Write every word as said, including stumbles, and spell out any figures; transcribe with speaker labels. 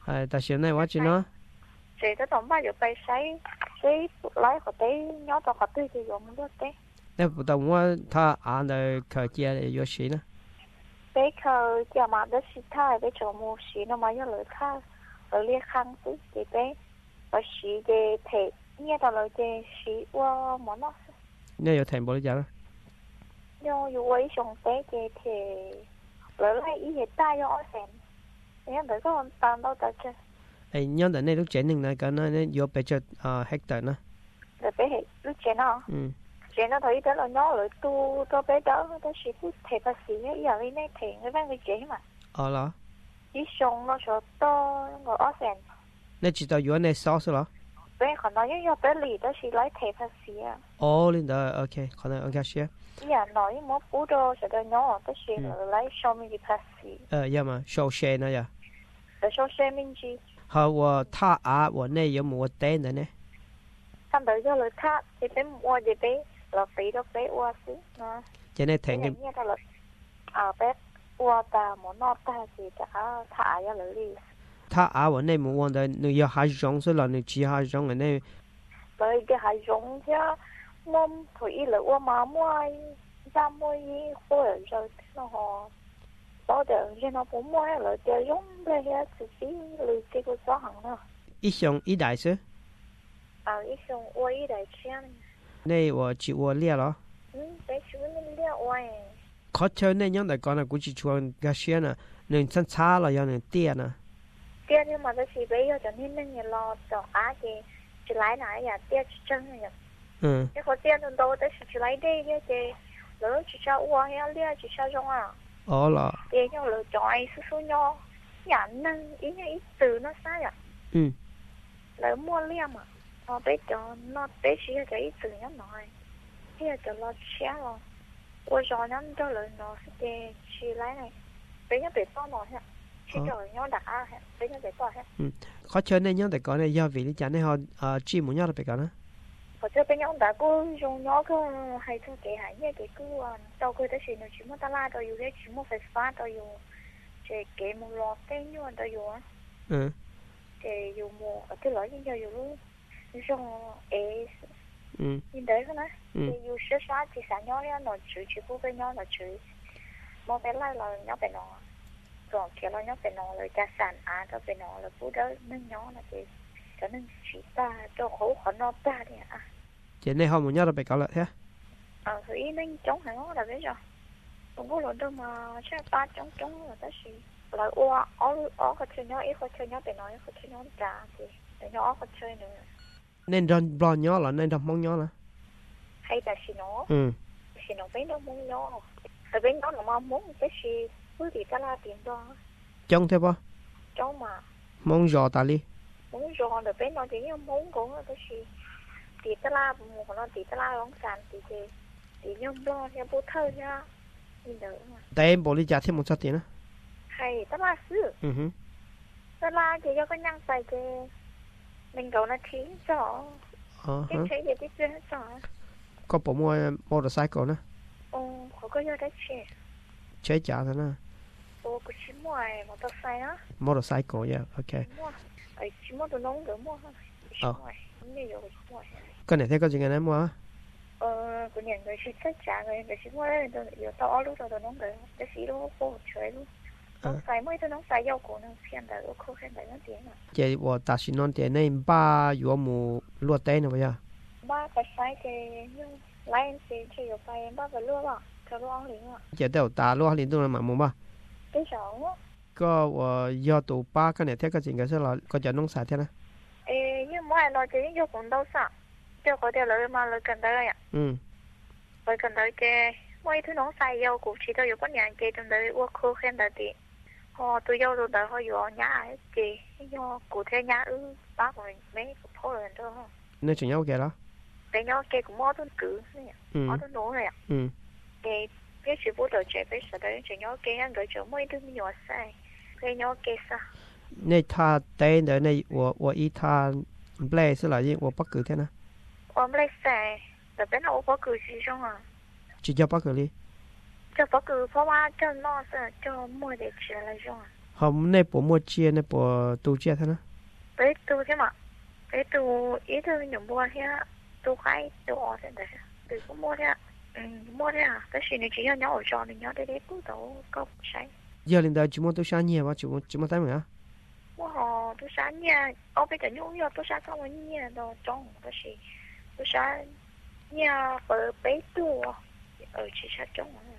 Speaker 1: à ta xem này quá chứ nó
Speaker 2: chị tới tổng ba giờ bay sấy sấy lái họ tới nhớ tao họ tới thì dùng được đấy
Speaker 1: nè bữa tao mua thà ăn đời khởi chia để vô xí nữa
Speaker 2: bây giờ giờ mà đó xí thay bây giờ mua xí nó mà nhớ lời khác ở liên khang xí thì bây ở xí để thể nghe tao lời để xí qua món nó
Speaker 1: nè vô thành bữa giờ đó
Speaker 2: yo yo ấy xong tế để thể lời lại ý hiện tại yo xem em đợi có tao đâu ta chứ
Speaker 1: ấy nhớ đến này lúc trẻ nên là cái nó vô bây giờ hectare nữa
Speaker 2: rồi bé hệ lúc trẻ nó
Speaker 1: ừ
Speaker 2: trẻ nó thấy tới là nó rồi tu cho bé đó đó chỉ biết thể bác sĩ ấy giờ đi này thể người văn người trẻ mà
Speaker 1: ờ là
Speaker 2: đi xong nó sợ to ngồi ở sen
Speaker 1: nè chỉ tao vô này sauce là
Speaker 2: bé còn nói với bé lì đó chỉ lấy thể bác sĩ à
Speaker 1: oh linh đó ok còn là ok xí
Speaker 2: giờ nói một bữa đó sẽ được nhỏ đó chỉ lấy xong mình đi bác sĩ
Speaker 1: ờ dạ mà show share nữa dạ
Speaker 2: rồi sau xem mình chỉ
Speaker 1: 好，我他啊，我那有冇得的呢？
Speaker 2: thằng đợi cho lời khác thì bé mua gì bé là phí đó bé mua xí nó
Speaker 1: Cho nên thành
Speaker 2: cái
Speaker 1: cái
Speaker 2: nghe ta là à bé mua ta muốn nó ta thì đã thả ra lời đi
Speaker 1: 他啊，我那冇忘的，你要还用是了，你只还用的那
Speaker 2: bởi cái hải dụng chứ mông thủy là qua mà mua ra mua gì khối rồi nó họ đó để cho nó cũng mua là để giống đây hết chỉ chỉ lười cái của số hàng nữa
Speaker 1: 一箱一袋是，
Speaker 2: à ít xong qua ít đại钱
Speaker 1: 那我只我列了，
Speaker 2: ừ để chú nên đeo oai
Speaker 1: 考车那样的讲呢，估计穿个鞋呢，能穿差了要能跌呢，
Speaker 2: tiền nhưng mà tôi chỉ bây giờ cho nên nên nhiều lo cho á thì chỉ lấy này ya tiền chỉ chân này
Speaker 1: 嗯，
Speaker 2: cái có tiền hơn đâu tôi chỉ lấy đây cái thì lỡ chỉ cho uống hay lia chỉ cho trong à
Speaker 1: 哦了，
Speaker 2: tiền nhau lỡ cho ai số số nhau nhà nâng ý nhà ít từ nó sai à
Speaker 1: 嗯，
Speaker 2: lỡ mua lia mà nó bé cho nó bé chỉ cho ít từ nhá nói bây giờ cho lo xe rồi tôi cho nó cho lỡ nó sẽ chỉ lấy này bé nhá bé to nó hết chỉ cho nhau đã hết bé nhá bé to hết
Speaker 1: 嗯，考车那样的讲呢，要为你讲呢，好呃，只冇样的别讲呢，
Speaker 2: 或者bé nhau đã có dùng nó cái hay cho cái hay như cái cứ đâu cái đó chỉ nó chỉ muốn ta la đâuอยู่chỉ muốn phải phá đâuอยู่chỉ cái một lọt cái như đâuอยู่á
Speaker 1: 嗯，
Speaker 2: thì dù mùa ở cái lối như giờ dù luôn dùng ế
Speaker 1: 嗯，
Speaker 2: nhìn đấy thôi nè
Speaker 1: 嗯，
Speaker 2: thì dù sửa xóa thì sáng nhỏ nha nó chửi chửi bố với nhau là chửi mô bé lại là nhỏ bé nó còn kia là nhỏ bé nó là cha sản á cho bé nó là bố đó nâng nhỏ là thì cho nên chỉ ta cho khổ khó nó ta đi à
Speaker 1: 这那好冇样的别讲了，嘿，
Speaker 2: ờ thì nên chống hàng nó là biết rồi không có lỗi đâu mà chắc ta chống chống là cái gì là oa ó ó cái chơi nhỏ ít cái chơi nhỏ bé nó ít cái chơi nhỏ trà thì bé nhỏ cái chơi nữa
Speaker 1: nên rong rong nhỏ là nên rong mong nhỏ là,
Speaker 2: hay là xì nó
Speaker 1: 嗯，
Speaker 2: xì nó bé nó muốn nhỏ rồi bé nó mà muốn cái gì cứ thì ta la tiền đó
Speaker 1: trong thế bao,
Speaker 2: cháu mà
Speaker 1: mong giò ta đi,
Speaker 2: muốn rồi rồi bé nó chỉ muốn cũng là cái gì thì ta la một nó thì ta la ông sàn thì thì thì nhom lo theo bố thơ nha nhìn đỡ mà
Speaker 1: tại em bỏ đi trả thêm một trăm tiền á,
Speaker 2: hay ta la sư
Speaker 1: ừ hứ,
Speaker 2: ta la thì cho cái nhang xài thì mình cầu nó chín cho
Speaker 1: ờ
Speaker 2: cái
Speaker 1: hả,
Speaker 2: thấy gì cái chuyện cho
Speaker 1: có bộ mua motorcycle nữa,
Speaker 2: ồ họ có vô đấy chơi
Speaker 1: chế trả thôi nè,
Speaker 2: ồ cái chim ngoài một tờ sai á
Speaker 1: motorcycle yeah, ok,
Speaker 2: mua ấy chim mua đồ nông đồ mua chim ngoài không nhiều chim ngoài
Speaker 1: cái này thấy có chuyện này mua á,
Speaker 2: ờ cái này người ship tất trả người người ship ngoài rồi giờ tao lúc rồi đồ nông đồ cái gì đó cô chơi luôn nó xài mấy thứ nó xài dầu cổ nó phiền đời cô khen đời nó tiền mà
Speaker 1: chị tôi打算弄点那把有木落袋呢不呀？
Speaker 2: ba cái sai thì nhưng lại thì chỉ có phải ba cái lúa吧cái lúa ăn liền à
Speaker 1: 姐都有打落连都能买木吧？
Speaker 2: cái sao á
Speaker 1: 个我要赌八个呢，贴个钱个是了，个就弄啥天呢？
Speaker 2: ê nhưng mà nói thì vô cũng đâu sao cho có điều lợi mà lợi cần đời à
Speaker 1: 嗯，
Speaker 2: lợi cần đời cái mấy thứ nó xài dầu cổ chỉ đâu có con nhà cái trong đời uống khô khen đời thì họ tôi dầu rồi đời họ vô nhà cái do cụ thể nhà ư bác rồi mấy cái thôi rồi đó
Speaker 1: 那怎样给了？
Speaker 2: cái nhau cái cũng mua tôi cứ này
Speaker 1: 嗯
Speaker 2: mua tôi nổ này
Speaker 1: 嗯，
Speaker 2: cái cái sự bố đồ trẻ bây giờ đấy chỉ nhau cái anh đợi chỗ mấy đứa nhỏ sai cái nhau cái sao
Speaker 1: 那他袋的那我我一他不来是了，因我不给天呢，
Speaker 2: 我们来saiแต่เป็นเอาพ่อคือชีช่องอ่ะ
Speaker 1: 只叫不给哩。
Speaker 2: จะพ่อคือเพราะว่าเจ้าน้องจะเจ้ามั่วเด็กเชื่ออะไรช่องอ่ะ
Speaker 1: hôm nay bộ mua chia này bộ tu chia thế nào
Speaker 2: bé tu thế mà bé tu ý thức những mua thế tu khai tu ở thế đấy từ cũng mua thế ừ mua thế à cái gì này chỉ nhau ở trò này nhau để để cũng đâu có sai
Speaker 1: giờ lên đây chúng tôi sáng nhiều mà chúng chúng tôi thấy mình á
Speaker 2: mua họ tu sáng nha ở bây giờ nhung nhung tu sáng không có nha đâu trong cái gì tu sáng nha bờ bé tu ở chỉ sát trong